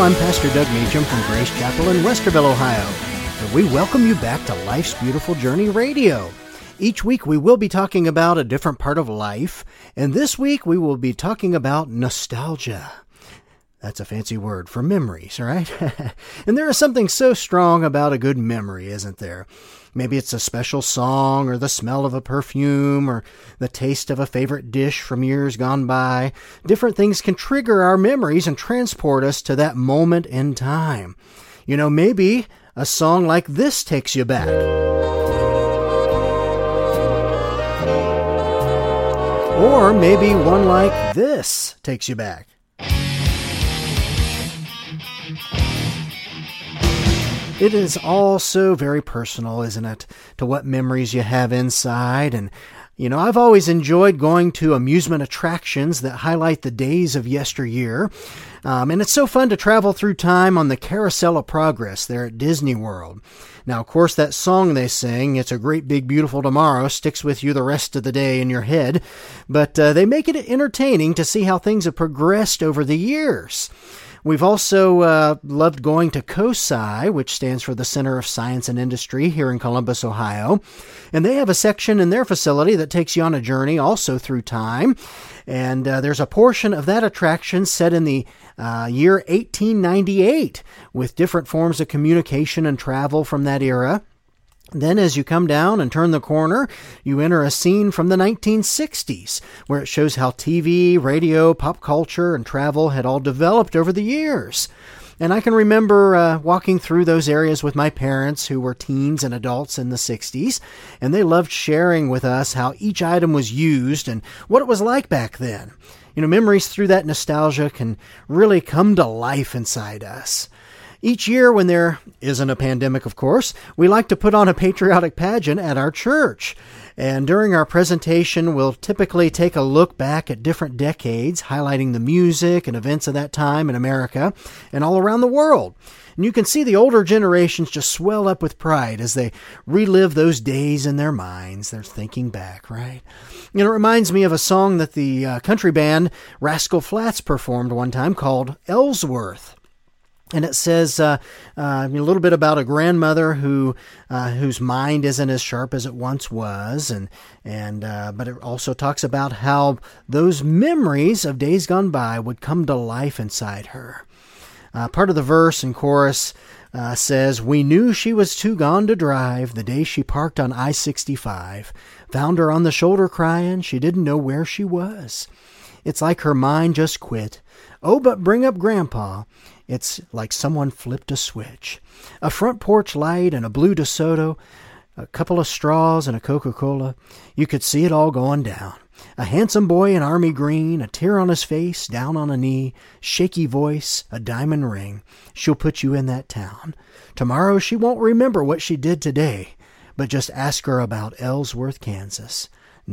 I'm Pastor Doug Meacham from Grace Chapel in Westerville, Ohio, and we welcome you back to Life's Beautiful Journey Radio. Each week we will be talking about a different part of life, and this week we will be talking about nostalgia. That's a fancy word for memories, right? And there is something so strong about a good memory, isn't there? Maybe it's a special song, or the smell of a perfume, or the taste of a favorite dish from years gone by. Different things can trigger our memories and transport us to that moment in time. You know, maybe a song like this takes you back. Or maybe one like this takes you back. It is all so very personal, isn't it, to what memories you have inside. And, you know, I've always enjoyed going to amusement attractions that highlight the days of yesteryear. And it's so fun to travel through time on the Carousel of Progress there at Disney World. Now, of course, that song they sing, It's a Great Big Beautiful Tomorrow, sticks with you the rest of the day in your head. But they make it entertaining to see how things have progressed over the years. We've also loved going to COSI, which stands for the Center of Science and Industry here in Columbus, Ohio. And they have a section in their facility that takes you on a journey also through time. And there's a portion of that attraction set in the year 1898 with different forms of communication and travel from that era. Then as you come down and turn the corner, you enter a scene from the 1960s, where it shows how TV, radio, pop culture, and travel had all developed over the years. And I can remember walking through those areas with my parents, who were teens and adults in the 60s, and they loved sharing with us how each item was used and what it was like back then. You know, memories through that nostalgia can really come to life inside us. Each year when there isn't a pandemic, of course, we like to put on a patriotic pageant at our church. And during our presentation, we'll typically take a look back at different decades, highlighting the music and events of that time in America and all around the world. And you can see the older generations just swell up with pride as they relive those days in their minds. They're thinking back, right? You know, it reminds me of a song that the country band Rascal Flatts performed one time called Ellsworth. And it says a little bit about a grandmother whose mind isn't as sharp as it once was, but it also talks about how those memories of days gone by would come to life inside her. Part of the verse and chorus says, "We knew she was too gone to drive the day she parked on I-65. Found her on the shoulder crying, she didn't know where she was. It's like her mind just quit. Oh, but bring up Grandpa. It's like someone flipped a switch. A front porch light and a blue DeSoto, a couple of straws and a Coca-Cola. You could see it all going down. A handsome boy in army green, a tear on his face, down on a knee, shaky voice, a diamond ring. She'll put you in that town. Tomorrow she won't remember what she did today, but just ask her about Ellsworth, Kansas,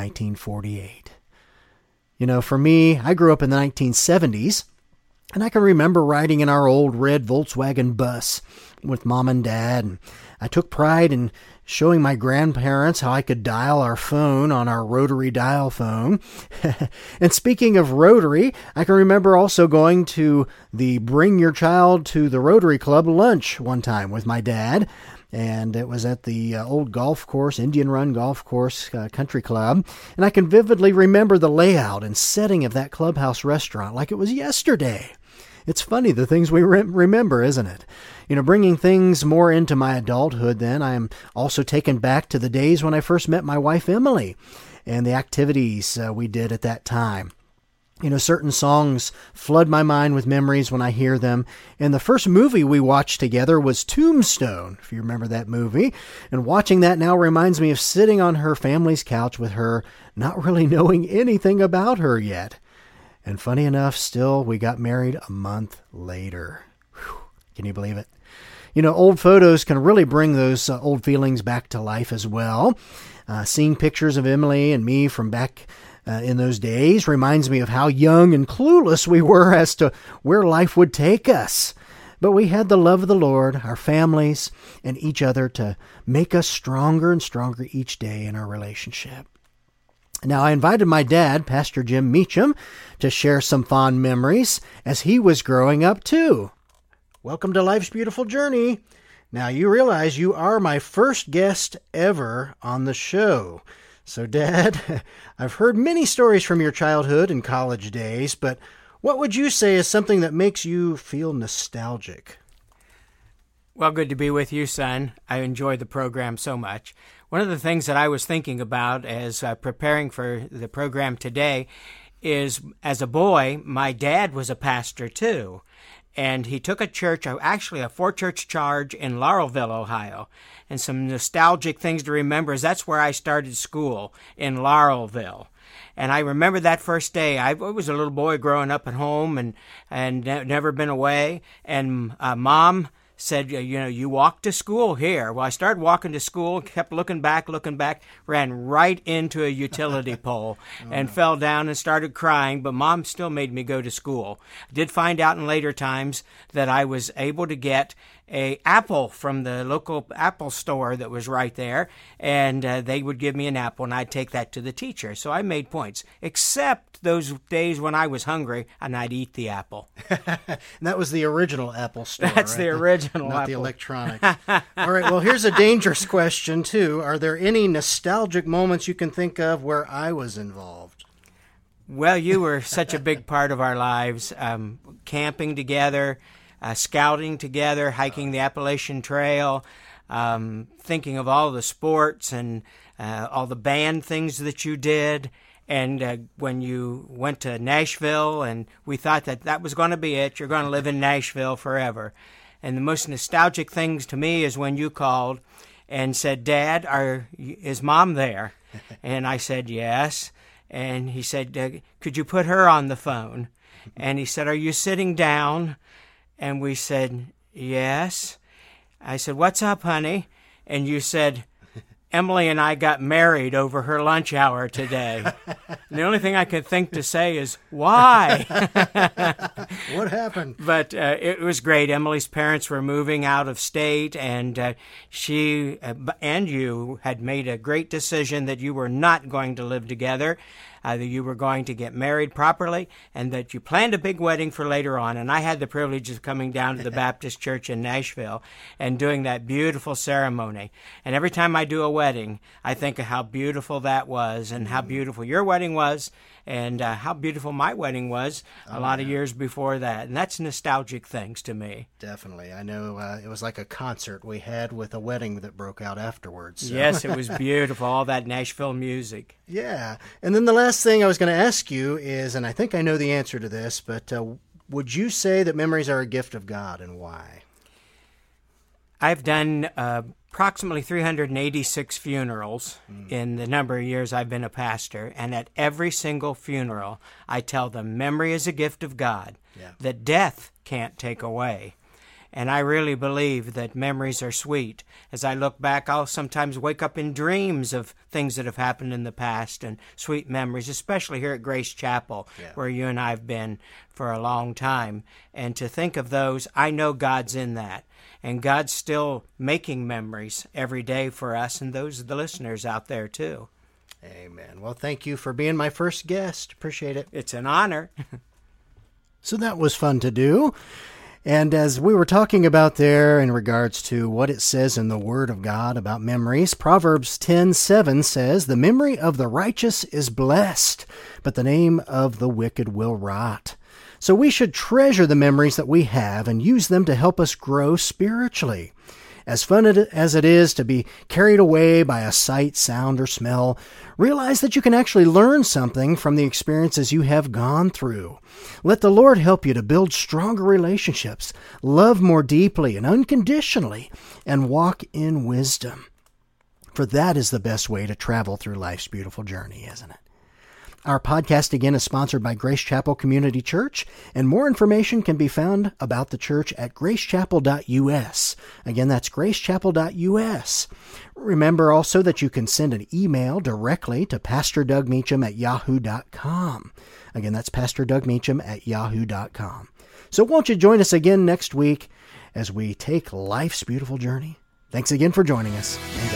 1948. You know, for me, I grew up in the 1970s. And I can remember riding in our old red Volkswagen bus with Mom and Dad. And I took pride in showing my grandparents how I could dial our phone on our rotary dial phone. And speaking of rotary, I can remember also going to the Bring Your Child to the Rotary Club lunch one time with my dad. And it was at the old golf course, Indian Run Golf Course Country Club. And I can vividly remember the layout and setting of that clubhouse restaurant like it was yesterday. It's funny, the things we remember, isn't it? You know, bringing things more into my adulthood then, I am also taken back to the days when I first met my wife, Emily, and the activities we did at that time. You know, certain songs flood my mind with memories when I hear them. And the first movie we watched together was Tombstone, if you remember that movie. And watching that now reminds me of sitting on her family's couch with her, not really knowing anything about her yet. And funny enough, still, we got married a month later. Whew, can you believe it? You know, old photos can really bring those old feelings back to life as well. Seeing pictures of Emily and me from back in those days reminds me of how young and clueless we were as to where life would take us. But we had the love of the Lord, our families, and each other to make us stronger and stronger each day in our relationship. Now, I invited my dad, Pastor Jim Meacham, to share some fond memories as he was growing up too. Welcome to Life's Beautiful Journey. Now, you realize you are my first guest ever on the show. So, Dad, I've heard many stories from your childhood and college days, but what would you say is something that makes you feel nostalgic? Well, good to be with you, son. I enjoy the program so much. One of the things that I was thinking about as preparing for the program today is, as a boy, my dad was a pastor too. And he took a church, actually a 4-church charge in Laurelville, Ohio. And some nostalgic things to remember is that's where I started school, in Laurelville. And I remember that first day. I was a little boy growing up at home and never been away. And Mom said, you walk to school here. Well, I started walking to school, kept looking back, ran right into a utility pole and fell down and started crying, but Mom still made me go to school. I did find out in later times that I was able to get an apple from the local apple store that was right there, and they would give me an apple, and I'd take that to the teacher. So I made points, except those days when I was hungry, and I'd eat the apple. And that was the original Apple store, That's right? The original Not apple. the electronic. All right, well, here's a dangerous question, too. Are there any nostalgic moments you can think of where I was involved? Well, you were such a big part of our lives, camping together, scouting together, hiking the Appalachian Trail, thinking of all the sports and all the band things that you did. And when you went to Nashville, and we thought that was going to be it, you're going to live in Nashville forever. And the most nostalgic things to me is when you called and said, Dad, is Mom there? And I said, yes. And he said, could you put her on the phone? And he said, are you sitting down? And we said, yes. I said, what's up, honey? And you said, Emily and I got married over her lunch hour today. The only thing I could think to say is, why? What happened? But it was great. Emily's parents were moving out of state, and she and you had made a great decision that you were not going to live together, that you were going to get married properly, and that you planned a big wedding for later on. And I had the privilege of coming down to the Baptist Church in Nashville and doing that beautiful ceremony. And every time I do a wedding, I think of how beautiful that was and how beautiful your wedding was and how beautiful my wedding was a lot of years before that. And that's nostalgic things to me. Definitely. I know it was like a concert we had with a wedding that broke out afterwards. So. Yes, it was beautiful, all that Nashville music. Yeah. And then the last thing I was going to ask you is, and I think I know the answer to this, but would you say that memories are a gift of God, and why? I've done approximately 386 funerals in the number of years I've been a pastor, and at every single funeral, I tell them memory is a gift of God that death can't take away. And I really believe that memories are sweet. As I look back, I'll sometimes wake up in dreams of things that have happened in the past and sweet memories, especially here at Grace Chapel, where you and I have been for a long time. And to think of those, I know God's in that. And God's still making memories every day for us and those of the listeners out there, too. Amen. Well, thank you for being my first guest. Appreciate it. It's an honor. So that was fun to do. And as we were talking about there in regards to what it says in the Word of God about memories, Proverbs 10:7 says, "The memory of the righteous is blessed, but the name of the wicked will rot." So we should treasure the memories that we have and use them to help us grow spiritually. As fun as it is to be carried away by a sight, sound, or smell, realize that you can actually learn something from the experiences you have gone through. Let the Lord help you to build stronger relationships, love more deeply and unconditionally, and walk in wisdom. For that is the best way to travel through life's beautiful journey, isn't it? Our podcast, again, is sponsored by Grace Chapel Community Church, and more information can be found about the church at gracechapel.us. Again, that's gracechapel.us. Remember also that you can send an email directly to Pastor Doug Meacham at yahoo.com. Again, that's Pastor Doug Meacham at yahoo.com. So won't you join us again next week as we take life's beautiful journey? Thanks again for joining us.